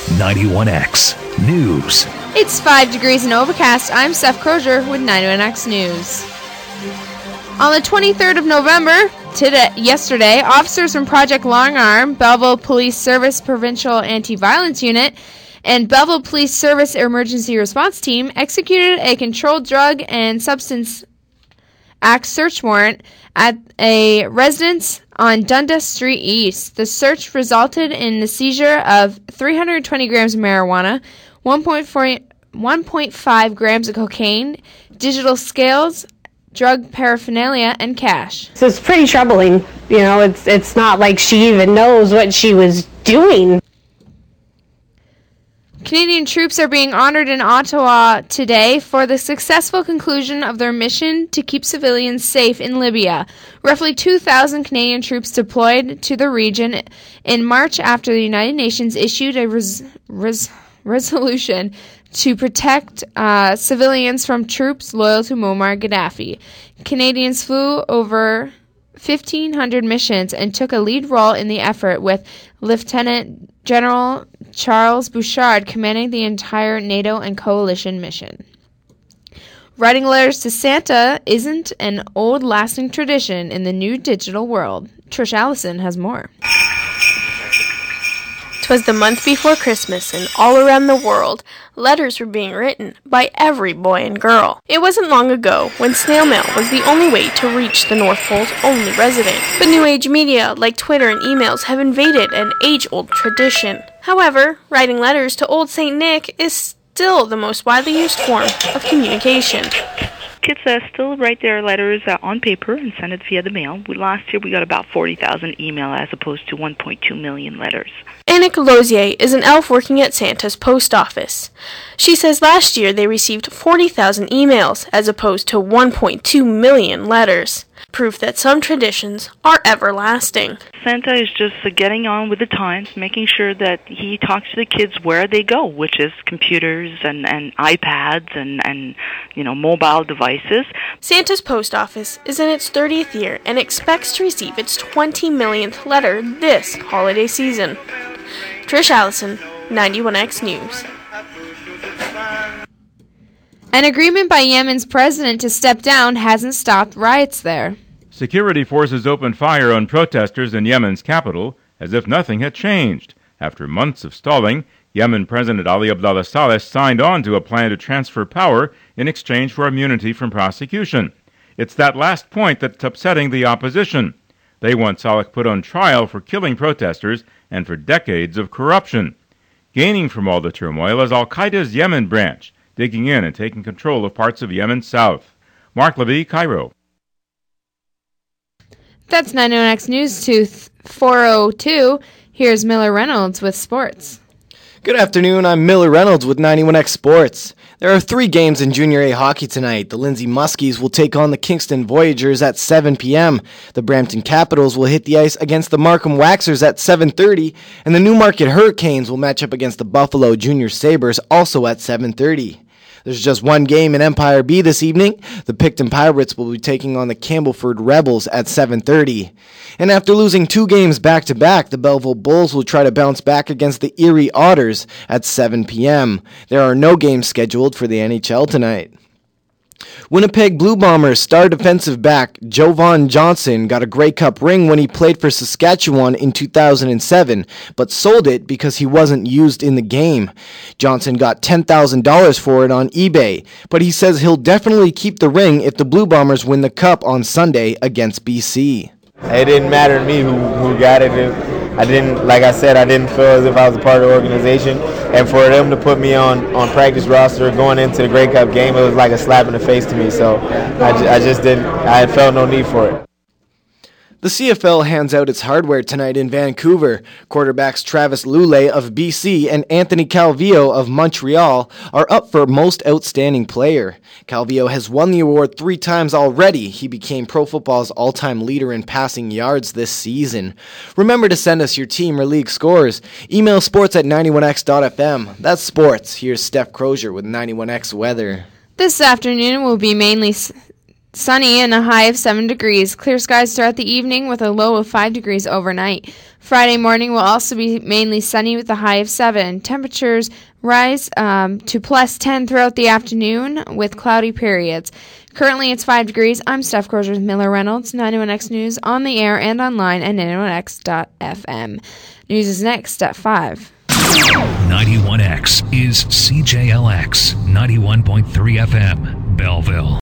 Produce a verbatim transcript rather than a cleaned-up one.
ninety-one X News. It's five degrees and overcast. I'm Steph Crozier with ninety-one X News. On the twenty-third of November, today, yesterday, officers from Project Long Arm, Belleville Police Service Provincial Anti-Violence Unit, and Belleville Police Service Emergency Response Team executed a Controlled Drug and Substance Act search warrant at a residence on Dundas Street East. The search resulted in the seizure of three hundred twenty grams of marijuana, one point four, one point five grams of cocaine, digital scales, drug paraphernalia, and cash. So it's pretty troubling. You know, it's it's not like she even knows what she was doing. Canadian troops are being honored in Ottawa today for the successful conclusion of their mission to keep civilians safe in Libya. Roughly two thousand Canadian troops deployed to the region in March after the United Nations issued a res- res- resolution to protect uh, civilians from troops loyal to Muammar Gaddafi. Canadians flew over fifteen hundred missions and took a lead role in the effort, with Lieutenant General Charles Bouchard commanding the entire NATO and coalition mission. Writing letters to Santa isn't an old lasting tradition in the new digital world. Trish Allison has more. 'Twas the month before Christmas, and all around the world, letters were being written by every boy and girl. It wasn't long ago when snail mail was the only way to reach the North Pole's only resident. But new age media like Twitter and emails have invaded an age-old tradition. However, writing letters to Old Saint Nick is still the most widely used form of communication. Kids uh, still write their letters uh, on paper and send it via the mail. We, last year we got about forty thousand email as opposed to one point two million letters. Annick Lozier is an elf working at Santa's post office. She says last year they received forty thousand emails as opposed to one point two million letters. Proof that some traditions are everlasting. Santa is just uh, getting on with the times, making sure that he talks to the kids where they go, which is computers and, and iPads and, and, you know, mobile devices. Santa's post office is in its thirtieth year and expects to receive its twenty millionth letter this holiday season. Trish Allison, ninety-one X News. An agreement by Yemen's president to step down hasn't stopped riots there. Security forces opened fire on protesters in Yemen's capital as if nothing had changed. After months of stalling, Yemen President Ali Abdullah Saleh signed on to a plan to transfer power in exchange for immunity from prosecution. It's that last point that's upsetting the opposition. They want Saleh put on trial for killing protesters and for decades of corruption. Gaining from all the turmoil is Al-Qaeda's Yemen branch, digging in and taking control of parts of Yemen's south. Mark Levy, Cairo. That's ninety-one X News to four oh two. Here's Miller Reynolds with sports. Good afternoon, I'm Miller Reynolds with ninety-one X Sports. There are three games in Junior A hockey tonight. The Lindsay Muskies will take on the Kingston Voyagers at seven p.m. The Brampton Capitals will hit the ice against the Markham Waxers at seven thirty, and the Newmarket Hurricanes will match up against the Buffalo Junior Sabres also at seven thirty. There's just one game in Empire B this evening. The Picton Pirates will be taking on the Campbellford Rebels at seven thirty. And after losing two games back-to-back, the Belleville Bulls will try to bounce back against the Erie Otters at seven p.m. There are no games scheduled for the N H L tonight. Winnipeg Blue Bombers star defensive back Jovan Johnson got a Grey Cup ring when he played for Saskatchewan in two thousand seven, but sold it because he wasn't used in the game. Johnson got ten thousand dollars for it on eBay, but he says he'll definitely keep the ring if the Blue Bombers win the Cup on Sunday against B C. It didn't matter to me who, who got it. I didn't, like I said, I didn't feel as if I was a part of the organization. And for them to put me on, on practice roster going into the Grey Cup game, it was like a slap in the face to me. So I, ju- I just didn't, I felt no need for it. The C F L hands out its hardware tonight in Vancouver. Quarterbacks Travis Lulay of B C and Anthony Calvillo of Montreal are up for Most Outstanding Player. Calvillo has won the award three times already. He became Pro Football's all-time leader in passing yards this season. Remember to send us your team or league scores. Email sports at ninety-one x dot f m. That's sports. Here's Steph Crozier with ninety-one X Weather. This afternoon will be mainly Sunny and a high of seven degrees. Clear skies throughout the evening with a low of five degrees overnight. Friday morning will also be mainly sunny with a high of seven. Temperatures rise um, to plus ten throughout the afternoon with cloudy periods. Currently it's five degrees. I'm Steph Crozier with Miller Reynolds, ninety-one X News on the air and online at ninety-one x dot f m. News is next at five. ninety-one X is C J L X ninety-one point three F M, Belleville.